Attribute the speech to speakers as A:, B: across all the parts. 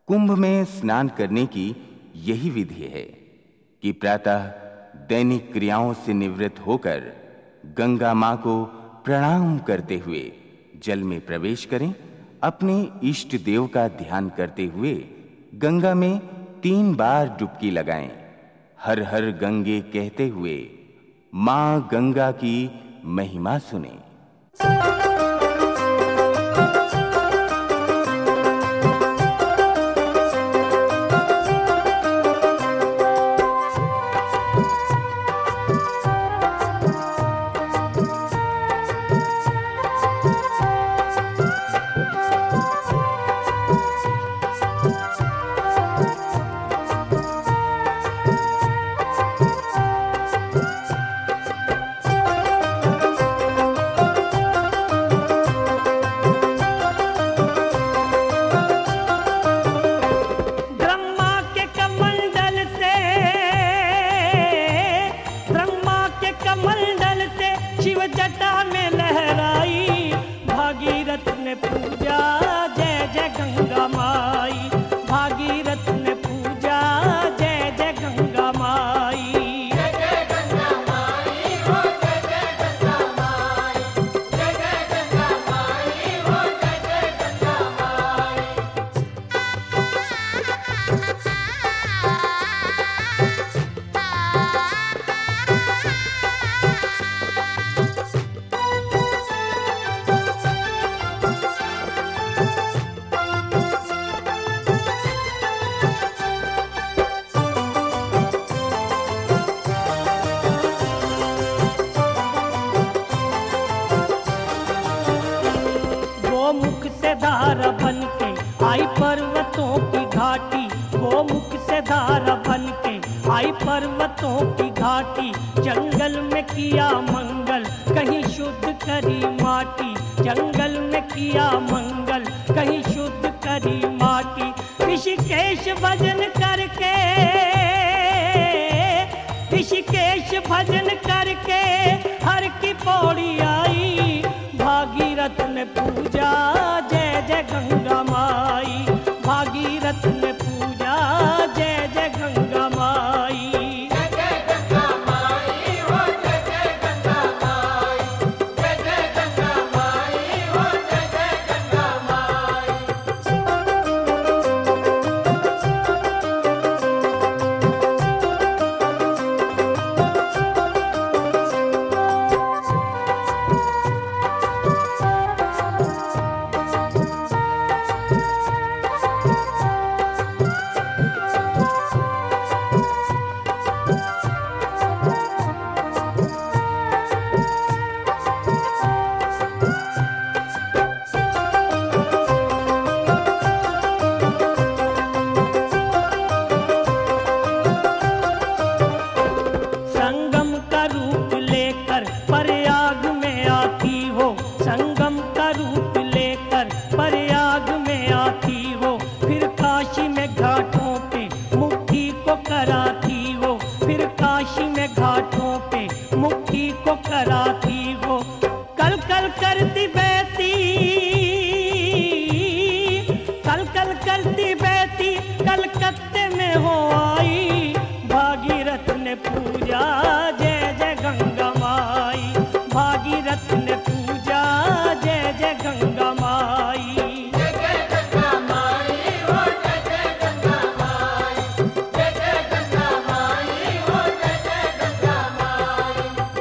A: कुंभ में स्नान करने की यही विधि है कि प्रातः दैनिक क्रियाओं से निवृत्त होकर गंगा मां को प्रणाम करते हुए जल में प्रवेश करें। अपने इष्ट देव का ध्यान करते हुए गंगा में 3 बार डुबकी लगाएं। हर हर गंगे कहते हुए मां गंगा की महिमा सुनें।
B: जटा में लहराई भागीरथ ने पूजा जय जय गंगा माई। भागीरथ ने पूजा जय जय गंगा माई।
C: जय जय गंगा माई हो जय जय गंगा माई। जय जय गंगा माई हो जय जय गंगा माई।
B: गोमुख से धारा बन के आई पर्वतों की घाटी। गोमुख से धारा बन के आई पर्वतों की घाटी। जंगल में किया मंगल कहीं शुद्ध करी माटी। जंगल में किया मंगल कहीं शुद्ध करी माटी। ऋषिकेश भजन करके ऋषिकेश भजन करके हर की पौड़ी आई। भागीरथ ने पूजा जय जय गंगा माई। भागीरथ ने पूजा जय जय गंगा माई।
C: जय जय गंगा माई हो जय जय गंगा माई। जय जय गंगा माई हो जय जय गंगा माई।
B: संगम का रूप लेकर प्रयाग में आती हो। संगम का रूप लेकर प्रयाग में आती हो। फिर काशी में घाटों पे मुक्ति को कराती हो। फिर काशी में घाटों पे मुक्ति को कराती हो। कल कल करती बहती कल कल करती बहती कलकत्ते में हो आई। भागीरथ ने पूजा जय जय गंगा माई। भागीरथ ने पूजा जय जय गंगा माई।
C: जय जय गंगा माई हो जय जय गंगा माई। जय जय गंगा माई हो जय जय गंगा माई।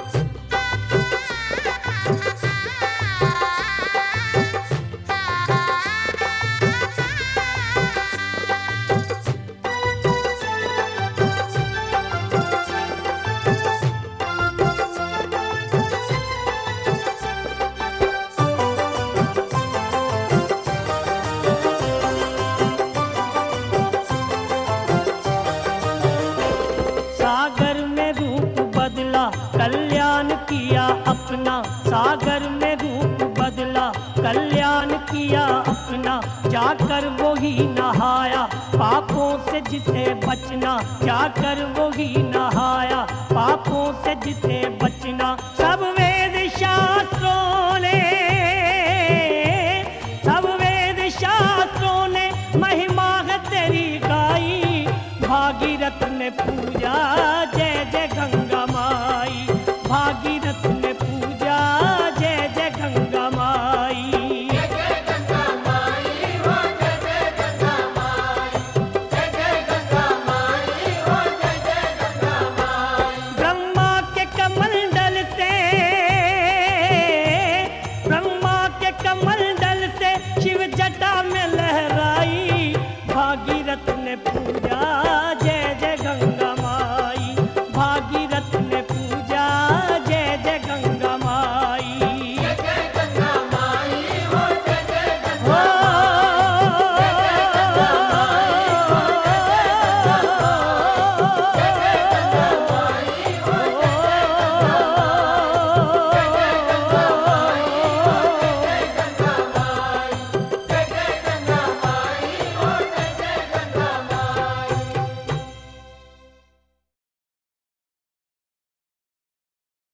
B: सागर में रूप बदला कल्याण किया अपना। सागर में रूप बदला कल्याण किया अपना। जाकर वो ही नहाया पापों से जिसे बचना। जाकर वो ही नहाया पापों से जिसे बचना। सब वेद शास्त्रों ने सब वेद शास्त्रों ने महिमा है ने पूजा जय जय गंगा माई, भागीरथ ने पूजा जय जय गंगा माई।
C: जय जय गंगा माई हो जय जय गंगा माई, जय जय गंगा माई हो जय जय गंगा माई।
B: ब्रह्मा के कमंडल से, ब्रह्मा के कमंडल से शिव जटा में लहराई, भागीरथ ने पूजा